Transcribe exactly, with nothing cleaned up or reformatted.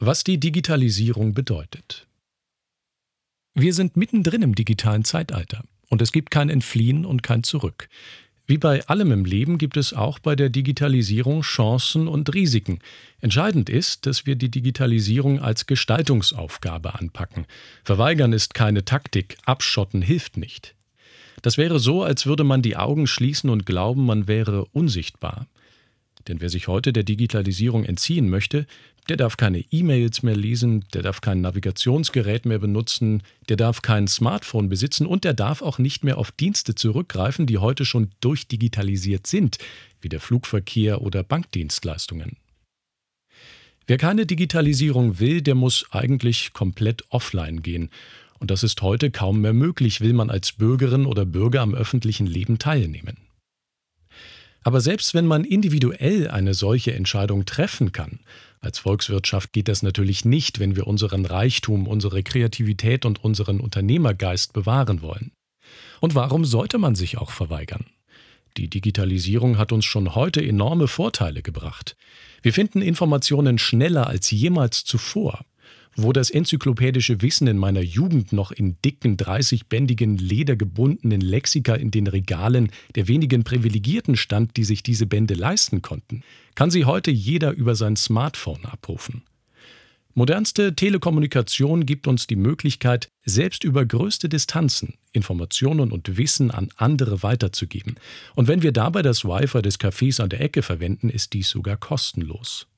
Was die Digitalisierung bedeutet. Wir sind mittendrin im digitalen Zeitalter und es gibt kein Entfliehen und kein Zurück. Wie bei allem im Leben gibt es auch bei der Digitalisierung Chancen und Risiken. Entscheidend ist, dass wir die Digitalisierung als Gestaltungsaufgabe anpacken. Verweigern ist keine Taktik, abschotten hilft nicht. Das wäre so, als würde man die Augen schließen und glauben, man wäre unsichtbar. Denn wer sich heute der Digitalisierung entziehen möchte, der darf keine E-Mails mehr lesen, der darf kein Navigationsgerät mehr benutzen, der darf kein Smartphone besitzen und der darf auch nicht mehr auf Dienste zurückgreifen, die heute schon durchdigitalisiert sind, wie der Flugverkehr oder Bankdienstleistungen. Wer keine Digitalisierung will, der muss eigentlich komplett offline gehen. Und das ist heute kaum mehr möglich, will man als Bürgerin oder Bürger am öffentlichen Leben teilnehmen. Aber selbst wenn man individuell eine solche Entscheidung treffen kann, als Volkswirtschaft geht das natürlich nicht, wenn wir unseren Reichtum, unsere Kreativität und unseren Unternehmergeist bewahren wollen. Und warum sollte man sich auch verweigern? Die Digitalisierung hat uns schon heute enorme Vorteile gebracht. Wir finden Informationen schneller als jemals zuvor. Wo das enzyklopädische Wissen in meiner Jugend noch in dicken, dreißigbändigen, ledergebundenen Lexika in den Regalen der wenigen Privilegierten stand, die sich diese Bände leisten konnten, kann sie heute jeder über sein Smartphone abrufen. Modernste Telekommunikation gibt uns die Möglichkeit, selbst über größte Distanzen Informationen und Wissen an andere weiterzugeben. Und wenn wir dabei das Wi-Fi des Cafés an der Ecke verwenden, ist dies sogar kostenlos.